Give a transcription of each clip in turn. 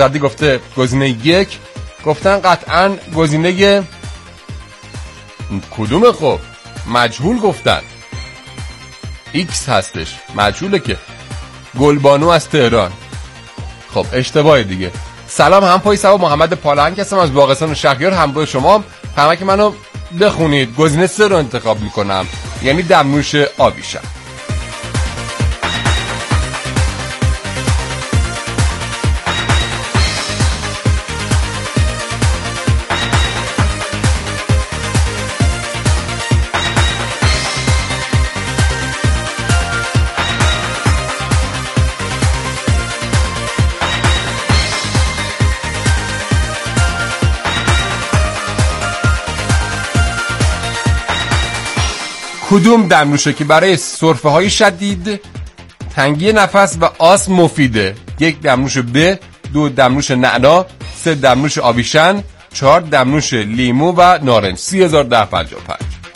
دردی گفته گزینه 1. گفتن قطعا گزینه کدومه؟ خب مجهول گفتن، X هستش، مجهوله که. گلبانو از تهران. خب اشتباهی دیگه. سلام، هم پای سبا محمد پالهنگ هستم از باغستان شهریار، همراه شما. که منو بخونید. گزینه 3 رو انتخاب میکنم، یعنی دمنوش آویشن. کدوم دمنوشه که برای سرفه های شدید، تنگی نفس و آسم مفیده؟ 1 دمنوش ب، 2 دمنوش نعنا، 3 دمنوش آویشن، 4 دمنوش لیمو و نارنج. 301055.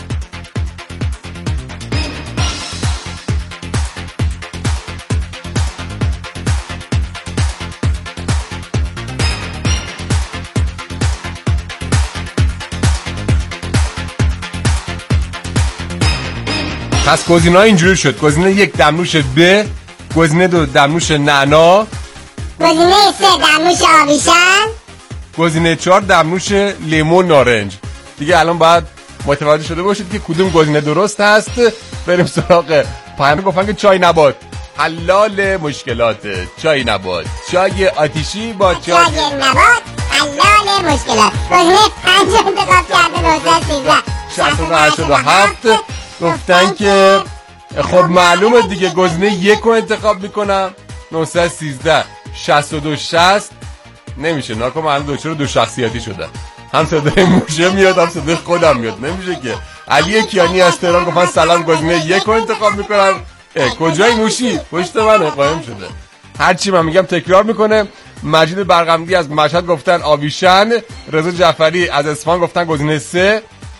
پس گزینه‌ها اینجوری شد: گزینه 1 دمنوش ب، گزینه 2 دمنوش نعنا، گزینه 3 دمنوش آویشن، گزینه 4 دمنوش لیمو نارنج. دیگه الان باید متوجه شده باشید که کدوم گزینه درست هست. بریم سراغ پیام. گفتن که چای نبات حلال مشکلات. چای نبات، چای آتیشی با چای نبات حلال مشکلات. گزینه 5 انتخاب کرده. 913 گفتن که خب معلومه دیگه گزینه 1 رو انتخاب میکنم. 913 62 60 نمیشه. ناکو معلوم دو شخصیتی شده، هم صدای موشه میاد هم صدای خودم میاد، نمیشه که. علی کیانی از تهران گفتن سلام، گزینه 1 رو انتخاب میکنم. کجای موشی؟ پشت من قایم شده، هرچی من میگم تکرار میکنه. مجید برقمدی از مشهد گفتن آویشن. رضا جعفری از اصفهان گفتن گزینه 3.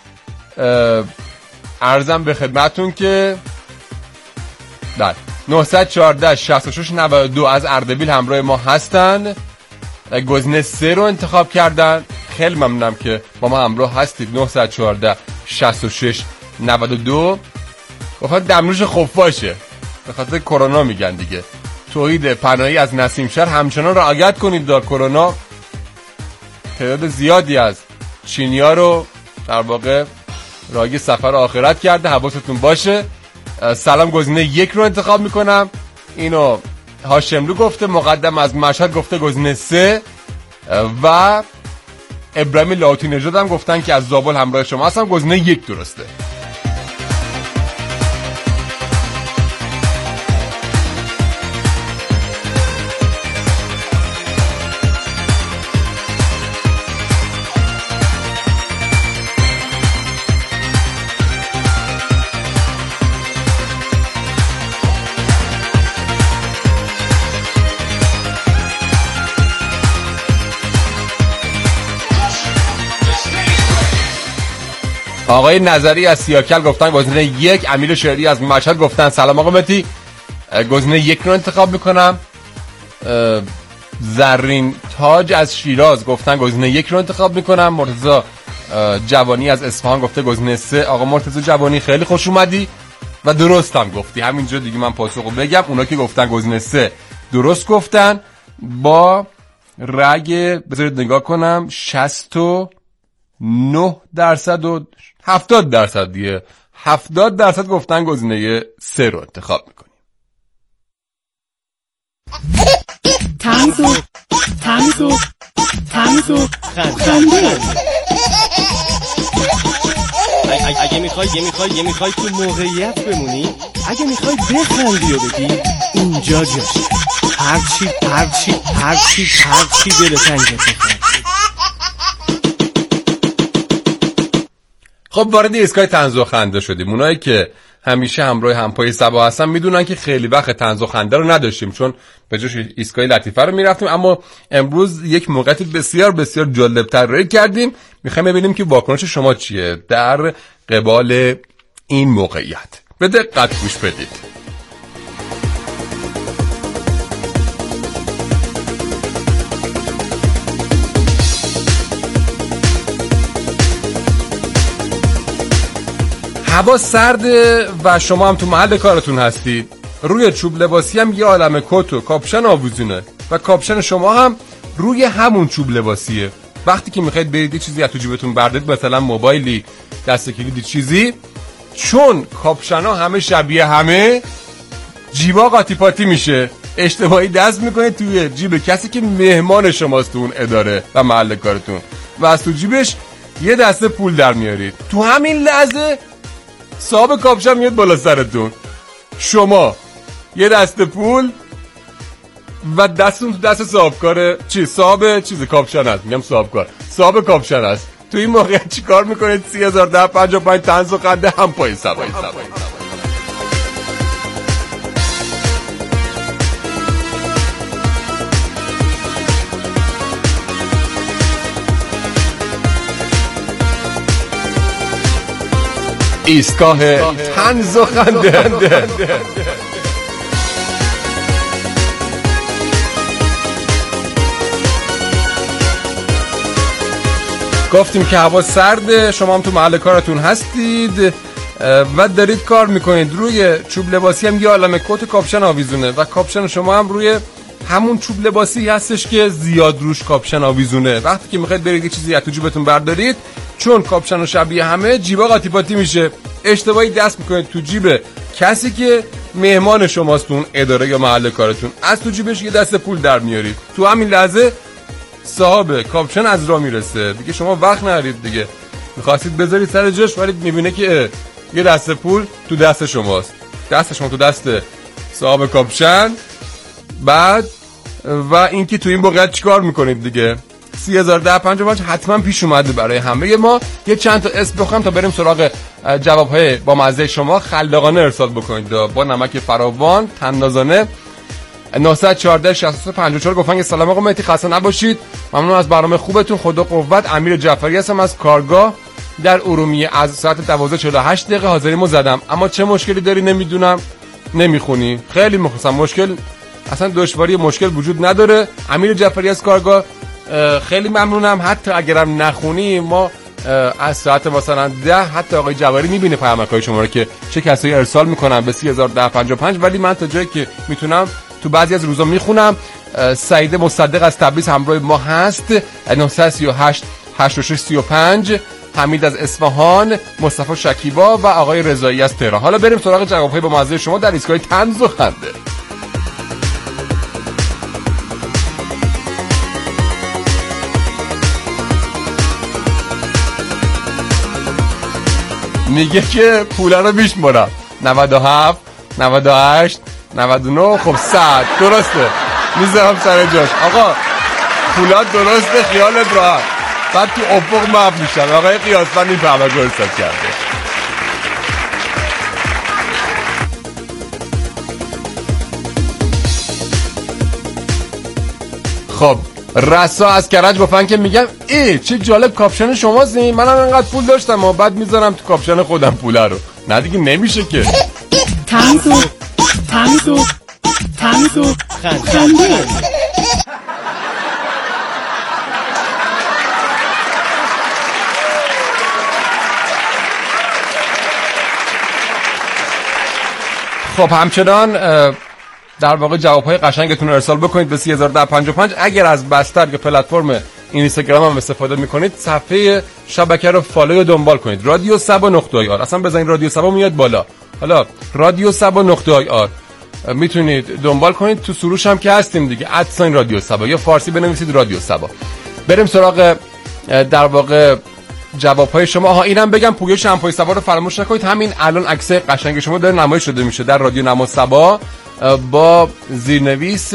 عرضم به خدمتون که 914 66 92 از اردبیل همراه ما هستن، گزینه 3 رو انتخاب کردن. خیلی ممنونم که با ما همراه هستید. 914 66 92. گفتن دمنوش خفاشه، به خاطر کرونا میگن دیگه. توحید پناهی از نسیمشهر همچنان رعایت کنید در کرونا. تعداد زیادی از چینی‌ها رو در واقع راهی سفر آخرت کرده، حواستون باشه. سلام، گزینه 1 رو انتخاب میکنم. اینو هاشملو گفته. مقدم از مشهد گفته گزینه 3 و ابراهیم لاوتی نژاد هم گفتن که از زابل همراه شما هستم. گزینه 1 درسته. آقای نظری از سیاکل گفتن گزینه 1. امیر شهری از مشهد گفتن سلام آقا متی، گزینه 1 رو انتخاب میکنم. زرین تاج از شیراز گفتن گزینه 1 رو انتخاب میکنم. مرتضی جوانی از اصفهان گفته گزینه 3. آقا مرتضی جوانی خیلی خوش اومدی و درست هم گفتی. همینجا دیگه من پاسخو بگم. اونا که گفتن گزینه 3 درست گفتن. با رأی بذارید نگاه کنم 69% و 70% دیگه 70% گفتن گزینه 3 رو انتخاب میکنیم. تمیز خنده. اگه میخوای تو موقعیت بمونی، اگه میخوای بخندی و بگی، اینجا جاشه. هرچی دل تنگت بخواد. خب وارد ایستگاه طنز و خنده شدیم. اونایی که همیشه همراه همپای سبا هستن میدونن که خیلی وقت طنز و خنده رو نداشتیم، چون به جاش ایستگاه لطیفه رو میرفتیم. اما امروز یک موقعیت بسیار بسیار جالب طراحی کردیم. میخوایم ببینیم که واکنش شما چیه در قبال این موقعیت. به دقت گوش بدید. هوا سرده و شما هم تو محل کارتون هستید، روی چوب لباسی هم یه عالمه کت و کاپشن آویزونه و کاپشن شما هم روی همون چوب لباسیه. وقتی که میخواید برید یه چیزی از تو جیبتون بردارید، مثلا موبایلی، دست کلیدی، چیزی، چون کاپشن‌ها همه شبیه همه، جیبا قاطی پاتی میشه، اشتباهی دست میکنید توی جیب کسی که مهمان شماست تو اون اداره و محل کارتون و از تو جیبش یه دسته پول در میارید. تو همین لحظه صاحب کاپشن میاد بالا سرتون، شما یه دسته پول و دستون تو دست صاحبکار صاحب چیز کاپشن هست، میگم صاحب کاپشن هست. تو این موقع چی کار میکنید؟ 30,1055 طنز و خنده هم پای سوایی. ایستگاه طنز و خنده. گفتیم که هوا سرده، شما هم تو محل کارتون هستید و دارید کار میکنید، روی چوب لباسی هم یه عالمه کت کاپشن آویزونه و کاپشن شما هم روی همون چوب لباسی هستش که زیاد روش کاپشن آویزونه. وقتی که میخواید برید یه چیزی از تو جیبتون بردارید، چون کاپشن و شبیه همه، جیبا قاطی پاتی میشه، اشتباهی دست میکنید تو جیب کسی که مهمان شماست اون اداره یا محل کارتون، از تو جیبش یه دسته پول در میارید. تو همین لحظه صاحب کاپشن از راه میرسه، دیگه شما وقت ندارید، دیگه میخواستید بذارید سر جاش ولی میبینه که یه دسته پول تو دست شماست، دست شما تو دست صاحب کاپشن. بعد و اینکه تو این موقع چیکار میکنید دیگه؟ 30,1055 حتما پیش اومده برای همه ما. یه چند تا اسم بخوام تا بریم سراغ جوابهای با مزه شما. خلاقانه ارسال بکنید با نمک فراوان، طنازانه. 914 63 گفتن که سلام آقا مهدی، خسته نباشید، ممنون از برنامه خوبتون، خدا قوت. امیر جعفری هستم از کارگاه در ارومیه، از ساعت 12:48 حاضریمو زدم، اما چه مشکلی داری نمیدونم، نمیخونی. خیلی مخصوصا مشکل اصلا دشواری مشکل وجود نداره. امیر جعفری از کارگاه، خیلی ممنونم. حتی اگرم نخونی، ما از ساعت مثلا 10 حتی آقای جواری میبینه پیامک‌های شما رو که چه کسایی ارسال میکنن به 30,1055، ولی من تا جایی که میتونم تو بعضی از روزا میخونم. سعید مصدق از تبریز همراه ما هست، 938 8635. حمید از اصفهان، مصطفی شکیبا و آقای رضایی از تهران. حالا بریم سراغ جوابهای با مزه شما در ایستگاه طنز و خنده. میگه که پولا رو میشمارم، 97 98 99 خب 100 درسته، میذارم سر جاش. آقا پولا درسته، خیالت راحت. بعد تو افق محو میشن. آقای قیاسفند این فهمه گرسد کرده. خب رسا از کرج گفتن که میگم چه جالب کاپشن شماست، منم انقدر پول داشتم و بعد میذارم تو کاپشن خودم پوله رو. نه دیگه نمیشه که. طنز و خنده. خب همچنان در واقع جوابهای قشنگتون رو ارسال بکنید به 30,1055. اگر از بستر یا پلتفرم اینستاگرام هم استفاده میکنید، صفحه شبکه رو فالو و دنبال کنید، رادیو سبا نقطه آی آر. اصلا بزنید رادیو سبا میاد بالا. حالا رادیو سبا نقطه آی آر میتونید دنبال کنید. تو سروش هم که هستیم دیگه، ادساین رادیو سبا، یا فارسی بنویسید رادیو سبا. بریم سراغ در واقع جوابهای شما. اینم بگم پویه شامپوی سبا رو فراموش نکنید. همین الان عکس قشنگ شما داره نمایش شده میشه در رادیو نما سبا با زیرنویس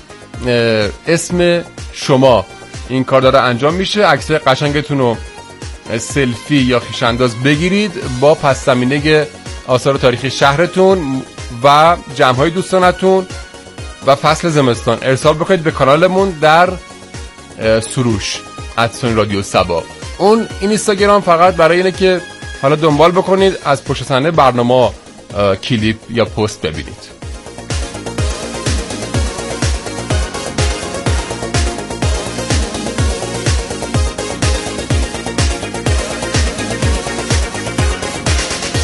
اسم شما. این کار داره انجام میشه. عکس قشنگتون رو سلفی یا خویش انداز بگیرید با پس زمینه آثار تاریخی شهرتون و جمع‌های دوستانتون و فصل زمستان ارسال بکنید به کانالمون در سروش ادسون رادیو سبا. اون اینستاگرام فقط برای اینه که حالا دنبال بکنید، از پشت صحنه برنامه کلیپ یا پست ببینید.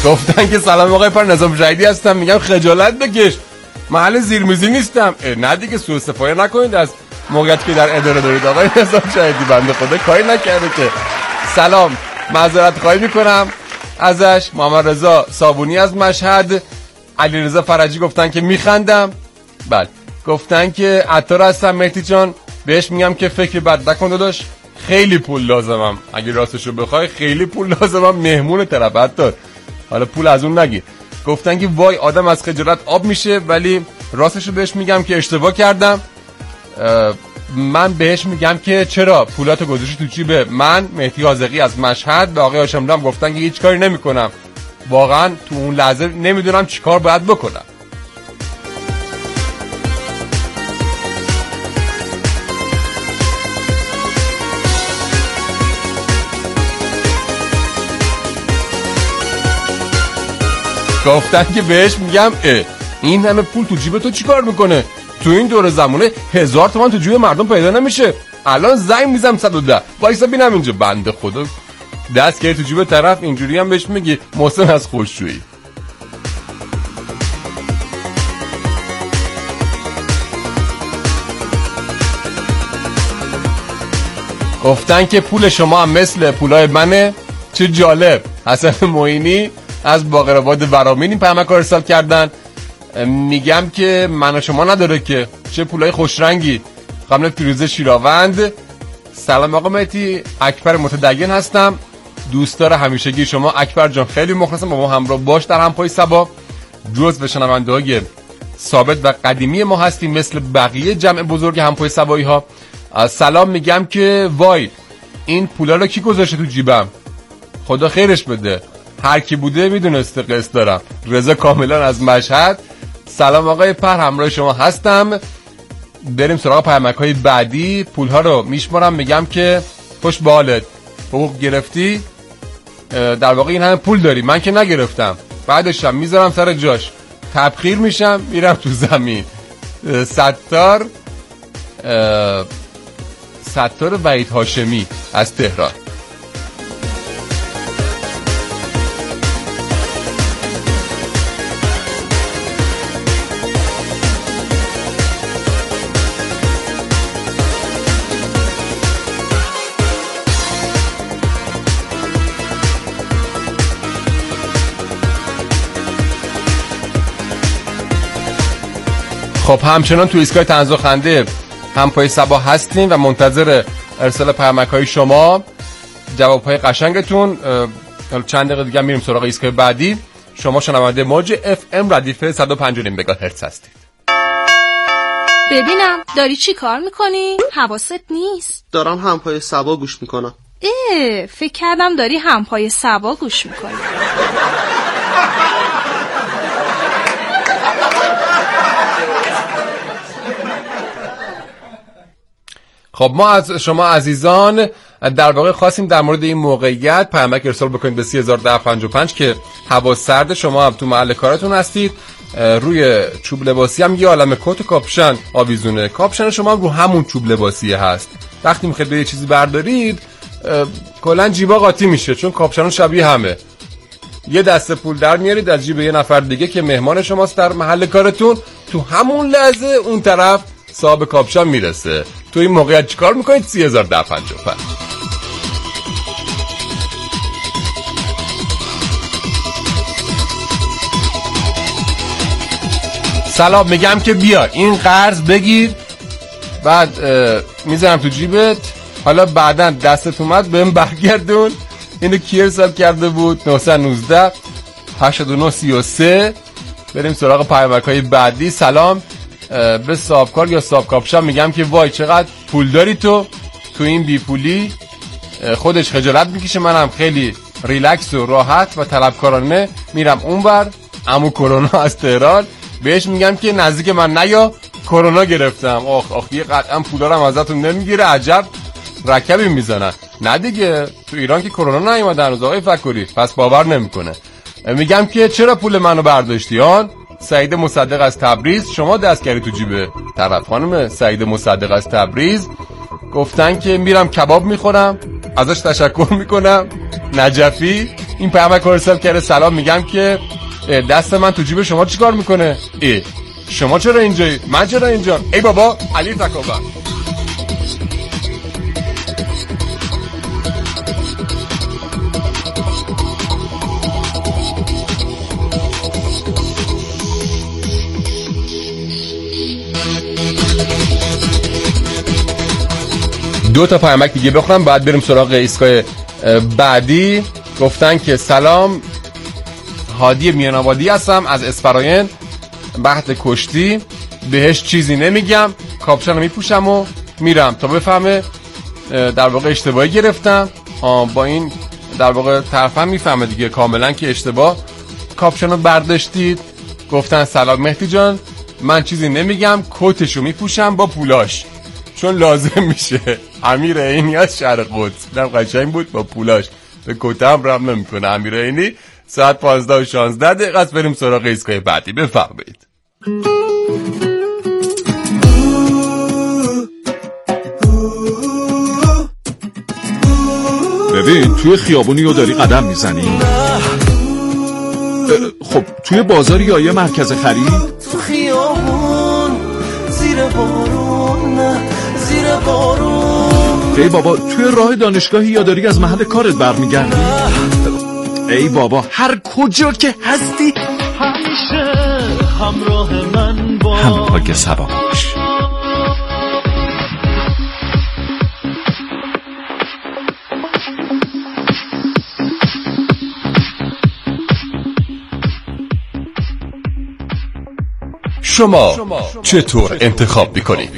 گفتن که سلام آقای پر نظام شهیدی هستم. میگم خجالت بکش، محل زیرمیزی نیستم. نه دیگه سوء استفاده نکنید از موقعیتی که در اداره دارید آقای نظام شهیدی. بنده خدا کاری نکرده که. سلام، معذرت خواهی میکنم ازش. محمد رضا صابونی از مشهد، علیرضا فرجی گفتن که میخندم. بله گفتن که عطار هستم مهدی جان. بهش میگم که فکر بد نکن داداش، خیلی پول لازمم، اگه راستشو بخوای خیلی پول لازمم، مهمون طرف عطار، حالا پول از اون نگیر. گفتن که وای آدم از خجالت آب میشه، ولی راستشو بهش میگم که اشتباه کردم. من بهش میگم که چرا پولاتو گذاشتی تو جیب من. مهدی حاذقی از مشهد به آقای هاشمی هم گفتن که هیچ کاری نمیکنم، واقعا تو اون لحظه نمیدونم چیکار باید بکنم. گفتن که بهش میگم این همه پول تو جیب تو چیکار میکنه؟ تو این دور زمانه 1000 تومان تو جیب مردم پیدا نمیشه. الان زنگ میزم 110 وایسا ببینم اینجا. بنده خدا دست کرد تو جیب طرف، اینجوری هم بهش میگی محسن از خوشجویی. گفتن که پول شما هم مثل پولای منه. چه جالب. حسن معینی از باقرآباد ورامین این پیامک رو ارسال کردن. میگم که من و شما نداره که، چه پولای خوش رنگی. خانم فیروزه شیراوند، سلام آقا مهدی، اکبر متدین هستم، دوستدار همیشگی شما. اکبر جان خیلی مخلصم، با ما همراه باش در همپای صبا. جزو شنونده‌های ثابت و قدیمی ما هستیم مثل بقیه جمع بزرگ همپای صبایی ها. سلام، میگم که وای این پولا رو کی گذاشته تو جیبم؟ خدا خیرش بده، هر کی بوده میدونسته قسط دارم. رضا کاملان از مشهد، سلام آقای پر، همراه شما هستم. بریم سراغ پیامک‌های بعدی. پول‌ها رو میشمارم، میگم که خوش به حالت، حقوق گرفتی؟ در واقع این همه پول داری، من که نگرفتم. بعدشم میذارم سر جاش، تبخیر میشم میرم تو زمین. ستار وحید هاشمی از تهران. خب همچنان تو ایستگاه طنز و خنده همپای صبا هستیم و منتظر ارسال پیامک‌های شما، جواب‌های قشنگتون. چند دقیقه دیگه میریم سراغ ایستگاه بعدی. شما شنونده موج FM ردیف 105 مگاهرتز هستید. ببینم داری چی کار میکنی؟ حواست نیست. دارم همپای صبا گوش میکنم. فکر کردم داری همپای صبا گوش میکنی. خب ما از شما عزیزان در واقع خواستیم در مورد این موقعیت پیامک ارسال بکنید به 301055 که هوا سرد، شما هم تو محل کارتون هستید، روی چوب لباسی هم یه عالمه کت و کاپشن آویزونه. کاپشن شما هم رو همون چوب لباسی هست. وقتی میخواید به یه چیزی بردارید کلا جیبا قاطی میشه، چون کاپشن شبیه همه. یه دسته پول در میارید از جیب یه نفر دیگه که مهمان شماست در محل کارتون، تو همون لحظه اون طرف صاحب کاپشن میرسه. تو این موقعیت چیکار میکنید؟ 301055. سلام، میگم که بیا این قرض بگیر، بعد میذارم تو جیبت، حالا بعداً دستت اومد بهم برگردون. اینو کی ارسال کرده بود؟ 919 8933. بریم سراغ پیامک‌های بعدی. سلام، به صاحبکار یا صاحب کاپشن میگم که وای چقدر پول داری تو این بی پولی. خودش خجالت میکشه، منم خیلی ریلکس و راحت و طلبکارانه میرم اونور. عمو کرونا از تهران، بهش میگم که نزدیک من نیا، کرونا گرفتم. آخ یه قطعا پولا رو ازتون نمیگیره، عجب رکبی میزنن. نه دیگه تو ایران که کرونا نیومد هنوز آقای فکری، پس باور نمیکنه. میگم که چرا پول منو برداشتی آن؟ سعید مصدق از تبریز، شما دست کردی تو جیب طرف. خانم سعید مصدق از تبریز گفتن که میرم کباب میخورم، ازش تشکر میکنم. نجفی این پیامک ارسال کرده سلام میگم که دست من تو جیب شما چیکار میکنه؟ شما چرا اینجایی؟ من چرا اینجا؟ ای بابا علی تکاور. دو تا پیامک دیگه بخونم بعد بریم سراغ ایستگاه بعدی. گفتن که سلام، هادی میان‌آبادی هستم از اسفراین، بحث کشتی، بهش چیزی نمیگم، کاپشنو میپوشم و میرم تا بفهمه در واقع اشتباهی گرفتم. با این در واقع طرفم میفهمه دیگه کاملا که اشتباه کاپشنو برداشتید. گفتن سلام مهدی جان، من چیزی نمیگم، کتشو میپوشم با پولاش چون لازم میشه. امیر عینی از شهر قدس، اینم قشنگ بود با پولاش، به کتم رم نمیکنه. امیر عینی. ساعت 15 و 16 دقیقه است. بریم سراغ ایستگاه بعدی. بفرمایید. ببین توی خیابونی رو داری قدم میزنی؟ خب توی بازاری یا یه مرکز خرید؟ تو خیابون زیر بارون، نه زیر بارون. ای بابا توی راه دانشگاهی یا داری از محل کارت برمیگردی؟ ای بابا هر کجا که هستی همیشه همراه من باش، همراه سبا باش. شما چطور انتخاب میکنید؟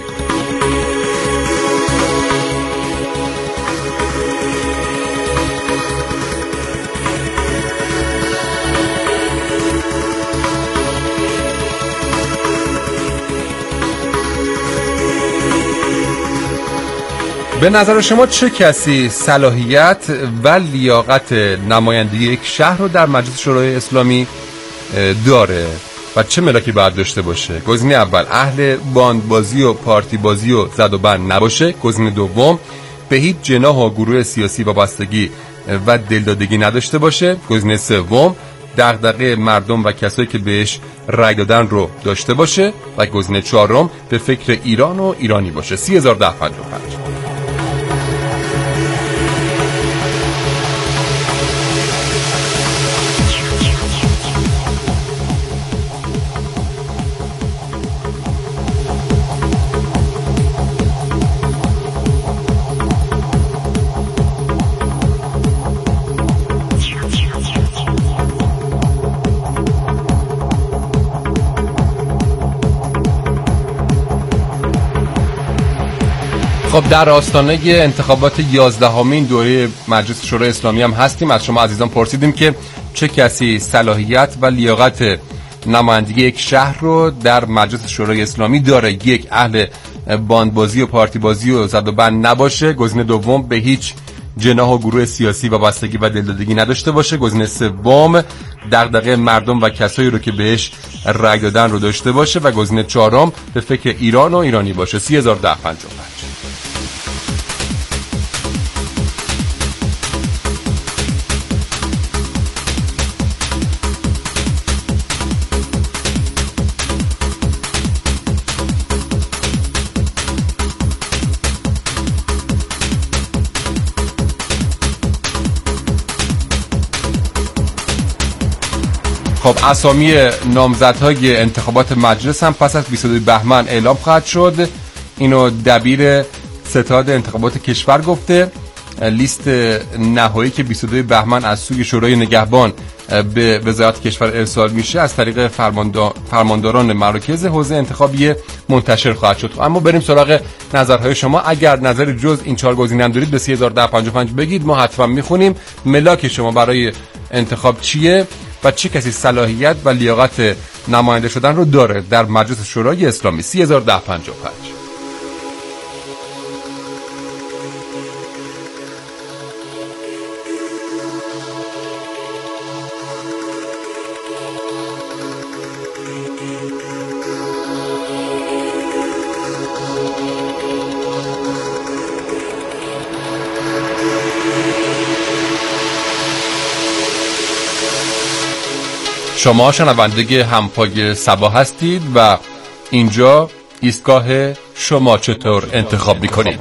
به نظر شما چه کسی صلاحیت و لیاقت نمایندگی یک شهر رو در مجلس شورای اسلامی داره و چه ملاکی باید داشته باشه؟ گزینه اول اهل باندبازی و پارتی بازی و زد و بند نباشه. گزینه دوم به هیچ جناح و گروه سیاسی وابستگی و دلدادگی نداشته باشه. گزینه سوم دغدغه مردم و کسایی که بهش رأی دادن رو داشته باشه و گزینه چهارم به فکر ایران و ایرانی باشه. 301055. خب در آستانه انتخابات 11مین دوره مجلس شورای اسلامی هم هستیم. از شما عزیزان پرسیدیم که چه کسی صلاحیت و لیاقت نمایندگی یک شهر رو در مجلس شورای اسلامی داره. یک اهل باندبازی و پارتی بازی و زد و بند نباشه. گزینه دوم به هیچ جناح و گروه سیاسی وابستگی و دلدادگی نداشته باشه. گزینه سوم دغدغه مردم و کسایی رو که بهش رأی دادن رو داشته باشه و گزینه چهارم به فکر ایران و ایرانی باشه. 301055. خب اسامی نامزدهای انتخابات مجلس هم پس از 22 بهمن اعلام خواهد شد. اینو دبیر ستاد انتخابات کشور گفته. لیست نهایی که 22 بهمن از سوی شورای نگهبان به وزارت کشور ارسال میشه از طریق فرمانداران مراکز حوزه انتخابی منتشر خواهد شد. اما بریم سراغ نظرهای شما. اگر نظر جز این 4 گزینه هم دارید به 301055 بگید، ما حتما میخونیم. ملاک شما برای انتخاب چیه و چه کسی صلاحیت و لیاقت نماینده شدن رو داره در مجلس شورای اسلامی؟ 301055. شما شنونده همپای صبا هستید و اینجا ایستگاه شما چطور انتخاب میکنید.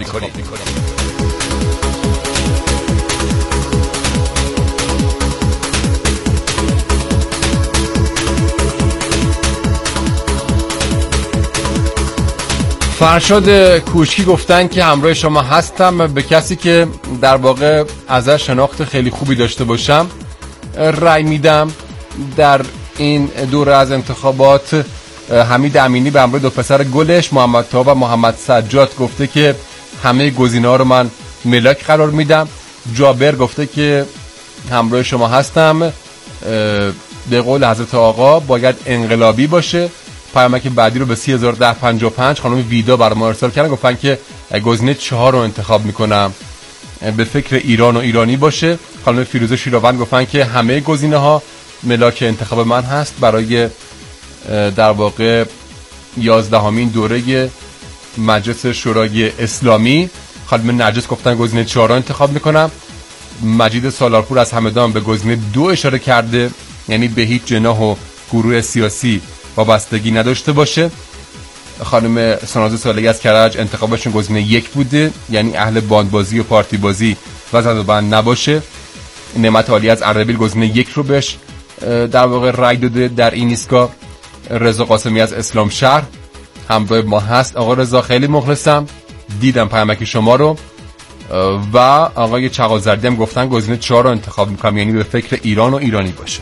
فرشاد کوشکی گفتن که همراه شما هستم. به کسی که در واقع ازش شناخت خیلی خوبی داشته باشم رأی میدم در این دوره از انتخابات. حمید امینی به همراه دو پسر گلش محمد طاهر و محمد سجاد گفته که همه گزینه‌ها رو من ملاک قرار میدم. جابر گفته که همراه شما هستم. به قول حضرت آقا باید انقلابی باشه. پیامک بعدی رو به 301055 خانم ویدا برای ما ارسال کردن، گفتن که گزینه 4 رو انتخاب میکنم، به فکر ایران و ایرانی باشه. خانم فیروزه شیراوند گفتن که همه گزینه‌ها ملاک انتخاب من هست برای در واقع 11مین دوره مجلس شورای اسلامی. خانم نرجس گفتن گزینه 4 رو انتخاب میکنم. مجید سالارپور از همدان به گزینه 2 اشاره کرده، یعنی به هیچ جناح و گروه سیاسی وابستگی نداشته باشه. خانم ساناز سالگی از کرج انتخابشون گزینه 1 بوده، یعنی اهل باندبازی و پارتی بازی و زد و بند نباشه. نعمت عالی از اردبیل گزینه 1 رو بهش در واقع رای داده در این ایستگاه. رضا قاسمی از اسلام شهر همراه ما هست. آقا رضا خیلی مخلصم، دیدم پیامک شما رو. و آقای چغازردی هم گفتن گزینه 4 رو انتخاب میکنم، یعنی به فکر ایران و ایرانی باشه.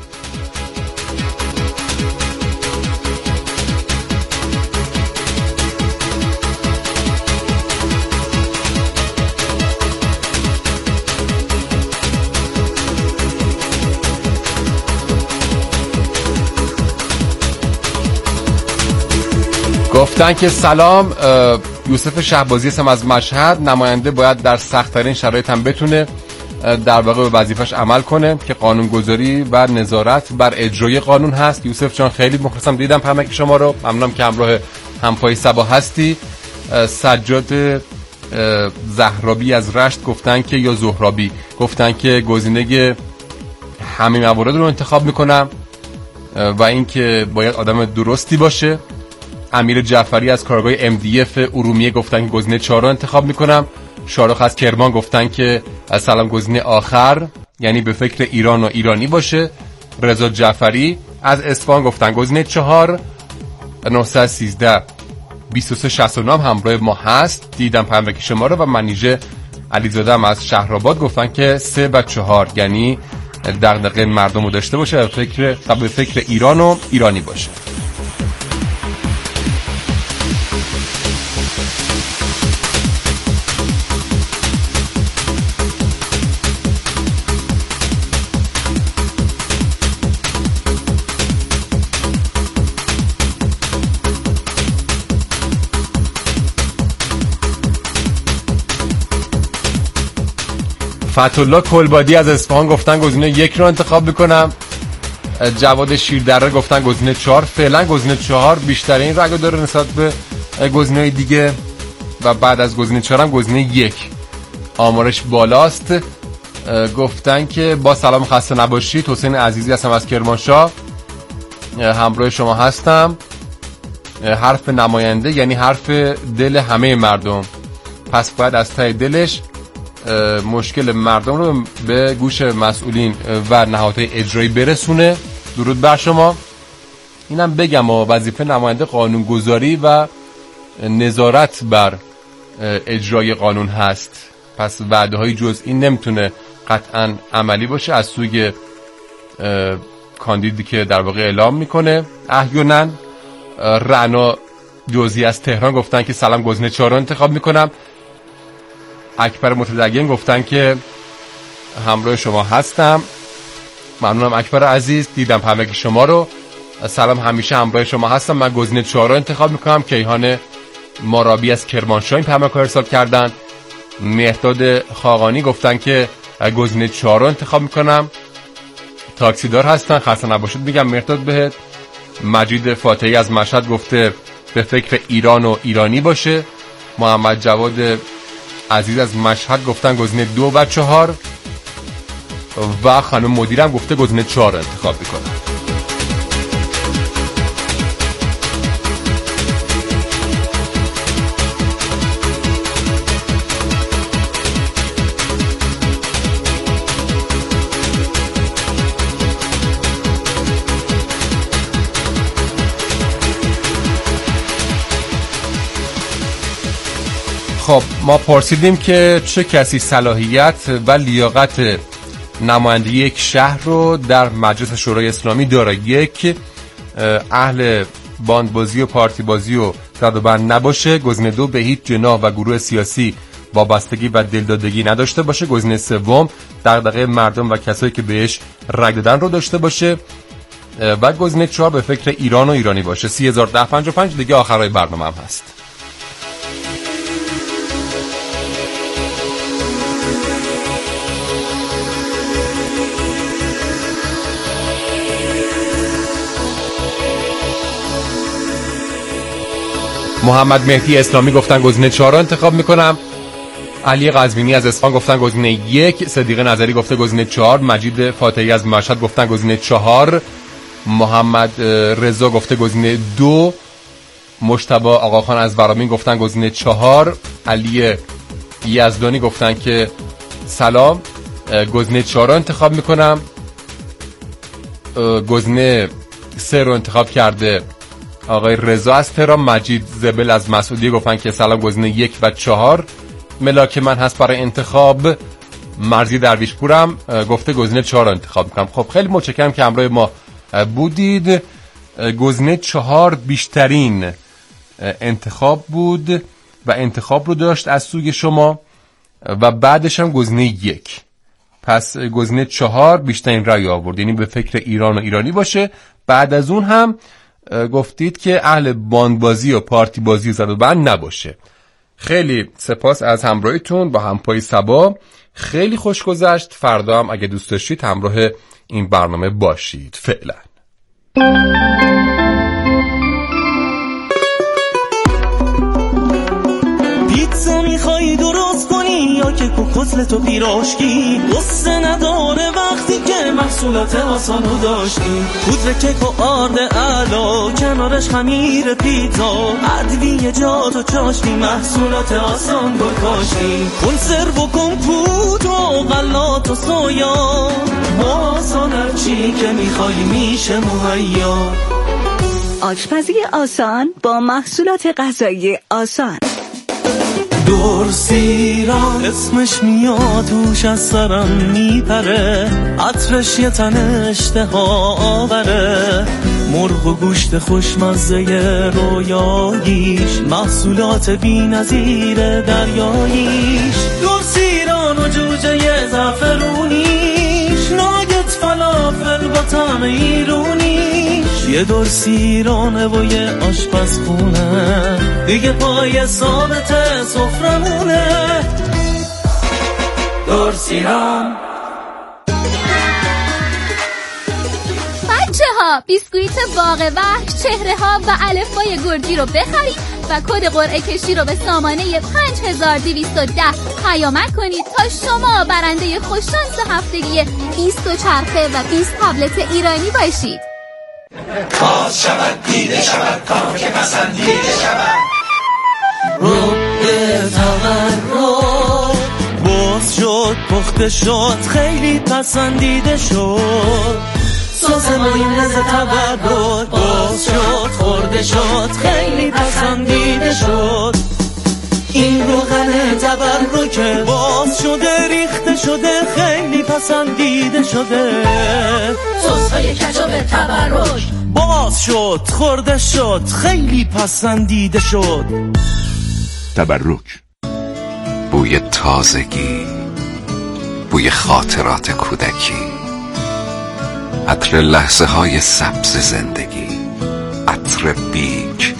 گفتن که سلام، یوسف شهبازی هستم از مشهد. نماینده باید در سخت‌ترین شرایط هم بتونه در واقع به وظیفش عمل کنه که قانونگذاری و نظارت بر اجرای قانون هست. یوسف جان خیلی مخلصم، دیدم پیامک شما رو، ممنونم که همراه همپای صبا هستی. سجاد زهرابی از رشت گفتن که یا زهرابی گفتن که گزینه همه موارد رو انتخاب میکنم و اینکه باید آدم درستی باشه. امیر جعفری از کارگاه MDF ارومیه گفتن که گزینه 4 رو انتخاب میکنم. شارخ از کرمان گفتن که سلام گزینه آخر، یعنی به فکر ایران و ایرانی باشه. رضا جعفری از اصفهان گفتن گزینه 4. 913 2369 همراه ما هست، دیدم پیامک شما رو. و منیژه علیزاده هم از شهرآباد گفتن که 3 و 4، یعنی دغدغه مردم رو داشته باشه، به فکر ایران و ایرانی باشه. فتح‌الله کلبادی از اصفهان گفتن گزینه 1 رو انتخاب میکنم. جواد شیردره گفتن گزینه 4، فعلا گزینه 4 بیشترین رأی داره نسبت به گزینه‌های دیگه و بعد از گزینه 4 هم گزینه 1 آمارش بالاست. گفتن که با سلام خسته نباشید. حسین عزیزی هستم از کرمانشاه، همراه شما هستم. حرف نماینده یعنی حرف دل همه مردم، پس باید از ته دلش مشکل مردم رو به گوش مسئولین و نهادهای اجرایی برسونه. درود بر شما. اینم بگم وظیفه نماینده قانونگذاری و نظارت بر اجرای قانون هست، پس وعده های جز این نمیتونه قطعا عملی باشه از سوی کاندیدی که در واقع اعلام میکنه. احیانا رعنا جزئی از تهران گفتن که سلام گزینه 4 رو انتخاب میکنم. اکبر متدین گفتن که همراه شما هستم. ممنونم اکبر عزیز، دیدم پیامک شما رو. سلام، همیشه همراه شما هستم. من گزینه 4 رو انتخاب میکنم. کیهان مارابی از کرمانشاه این پیامک رو ارسال کردن. مهداد خاقانی گفتن که گزینه 4 رو انتخاب میکنم. تاکسیدار هستن، خسته نباشید میگم مهداد بهت. مجید فاتحی از مشهد گفته به فکر ایران و ایرانی باشه. محمد جواد عزیز از مشهد گفتن گزینه 2 و 4 و خانم مدیرم گفته گزینه 4 انتخاب میکنم. خب ما پرسیدیم که چه کسی صلاحیت و لیاقت نمایندگی یک شهر رو در مجلس شورای اسلامی داره. یک، اهل باندبازی و پارتی بازی و زدوبند نباشه. گزینه 2، به هیچ جناح و گروه سیاسی وابستگی و دلدادگی نداشته باشه. گزینه 3، دغدغه مردم و کسایی که بهش رای دادن رو داشته باشه. و گزینه 4، به فکر ایران و ایرانی باشه. 30,1055 دیگه آخرای برنامه هم هست. محمد مهدی اسلامی گفتن گزینه 4 رو انتخاب میکنم. علی قزوینی از اصفهان گفتن گزینه 1. صدیق نظری گفته گزینه 4. مجید فاتحی از مشهد گفتن گزینه 4. محمد رضا گفته گزینه 2. مجتبی آقاخان از برامین گفتن گزینه 4. علی یزدانی گفتن که سلام، گزینه 4 رو انتخاب میکنم. گزینه 3 رو انتخاب کرده آقای رضا از تهران. مجید زبل از مسعودی گفتن که سلام، گزینه 1 و 4 ملاک من هست برای انتخاب. مرزی درویشپورم گفته گزینه 4 رو انتخاب میکنم. خب خیلی متشکرم که همراه ما بودید. گزینه 4 بیشترین انتخاب بود و انتخاب رو داشت از سوی شما و بعدش هم گزینه 1. پس گزینه 4 بیشترین رأی آورد، یعنی به فکر ایران و ایرانی باشه. بعد از اون هم گفتید که اهل باندبازی و پارتی بازی و زدوبند نباشه. خیلی سپاس از همراهیتون با همپای صبا. خیلی خوش گذشت. فردا هم اگه دوست داشتید همراه این برنامه باشید. فعلا پیتزا میخوای درست کنی یا که کوکتلت و پیراشکی؟ قصه نداره وقتی که محصولات آسانو داشتی. پودر کیک و آرد اعلا، کنارش خمیر پیتزا، ادویه جات و چاشنی، محصولات آسان گل کاشتی. کنسرو و کمپوت و غلات و سویا، آسان هرچی که میخوای میشه مهیا. آشپزی آسان با محصولات غذایی آسان. دورسیران اسمش میاد توش از سرم میپره، عطرش یه تن اشتها آوره، مرغ و گوشت خوشمزه رویاییش، محصولات بی نظیر دریاییش. دورسیران و جوجه زعفرونیش، ناگت فلافل با طعم ایرونیش. یه دورسیرانه و یه آشپزخونه، دیگه پای ثابت سفرمونه. دورسیران. بچه ها، بیسکویت باغ وحش، چهره ها و الفبای گرجی رو بخرید و کد قرعه کشی رو به سامانه 5210 پیامک کنید تا شما برنده خوششانس هفتگی 20 چرخه و 20 تبلت ایرانی باشید. باز شود دیده شود کام که پسندیده شود. رب تورد باز شد، پخته شد، خیلی پسندیده شد. سس مایونز تورد باز شد، خورده شد، خیلی پسندیده شد. این روغن تبرکه باز شده، ریخته شده، خیلی پسندیده شده. سس های کچاپ تبرک باز شد، خورده شد، خیلی پسندیده شد. تبرک، بوی تازگی، بوی خاطرات کودکی، عطر لحظه های سبز زندگی، عطر بیج،